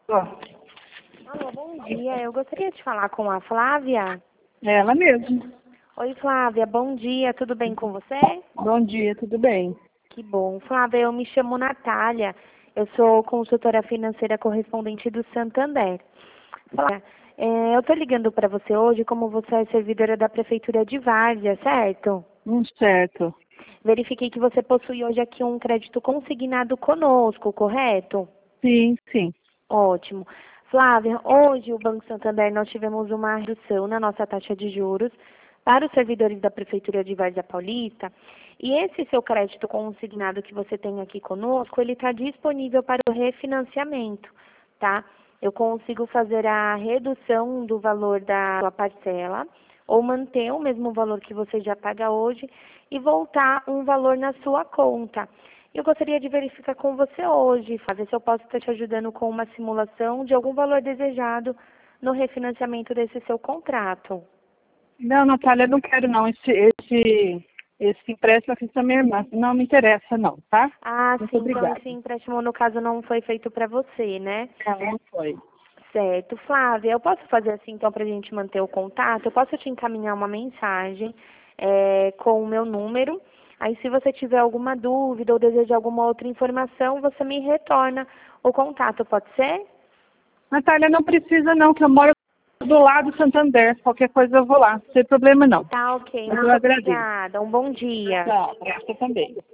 Ó, Alô, bom dia. Eu gostaria de falar com a Flávia. é ela mesmo. Oi, Flávia, bom dia. Tudo bem com você? Bom dia, tudo bem? Que bom. Flávia, eu me chamo Natália. Eu sou consultora financeira correspondente do Santander. Flávia, eu estou ligando para você hoje como você é servidora da Prefeitura de Várzea, certo? Certo. Verifiquei que você possui hoje aqui um crédito consignado conosco, correto? Sim, sim. Ótimo. Flávia, hoje o Banco Santander nós tivemos uma redução na nossa taxa de juros para os servidores da Prefeitura de Várzea Paulista. E esse seu crédito consignado que você tem aqui conosco, ele está disponível para o refinanciamento, tá? Eu consigo fazer a redução do valor da sua parcela ou manter o mesmo valor que você já paga hoje e voltar um valor na sua conta. Eu gostaria de verificar com você hoje, ver se eu posso estar te ajudando com uma simulação de algum valor desejado no refinanciamento desse seu contrato. Não, Natália, eu não quero não. Esse empréstimo eu fiz pra minha irmã. Não me interessa não, tá? Ah, Muito sim, então obrigada. esse empréstimo, no caso, não foi feito para você, né? Não foi. Certo. Flávia, eu posso fazer assim, então, para a gente manter o contato? Eu posso te encaminhar uma mensagem com o meu número. Aí, se você tiver alguma dúvida ou deseja alguma outra informação, você me retorna o contato, pode ser? Natália, não precisa não, que eu moro do lado do Santander. Qualquer coisa eu vou lá. Não tem problema não. Tá, ok. Mas eu Muito agradeço. obrigada. Um bom dia. Tchau, pra você também.